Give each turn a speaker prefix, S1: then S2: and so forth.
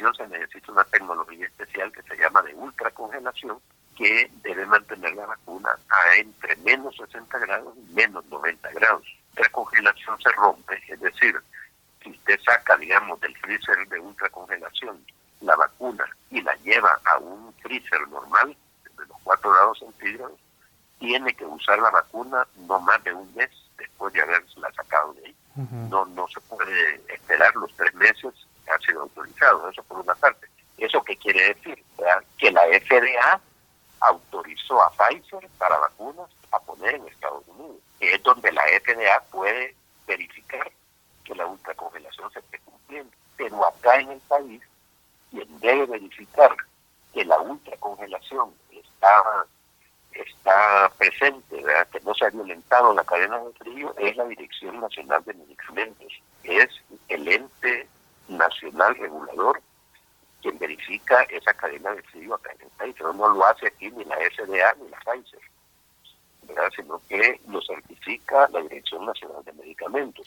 S1: congelación se necesita una tecnología especial que se llama de ultracongelación, que debe mantener la vacuna a entre menos 60 grados y menos 90 grados. La congelación se rompe, es decir, si usted saca, digamos, del freezer de ultracongelación la vacuna y la lleva a un freezer normal, de los 4 grados centígrados, tiene que usar la vacuna no más de un mes después de haberla sacado de ahí. No se puede esperar los 3 meses que ha sido autorizado, eso por una parte. ¿Eso qué quiere decir? ¿Verdad? Que la FDA autorizó a Pfizer para vacunas a poner en Estados Unidos, que es donde la FDA puede verificar que la ultracongelación se esté cumpliendo. Pero acá en el país, quien debe verificar que la ultracongelación está presente, ¿verdad?, que no se ha violentado la cadena de frío, es la Dirección Nacional de Medicamentos, es el ente nacional regulador quien verifica esa cadena de frío acá en el país, pero no lo hace aquí ni la FDA ni la Pfizer, ¿verdad?, sino que lo certifica la Dirección Nacional de Medicamentos.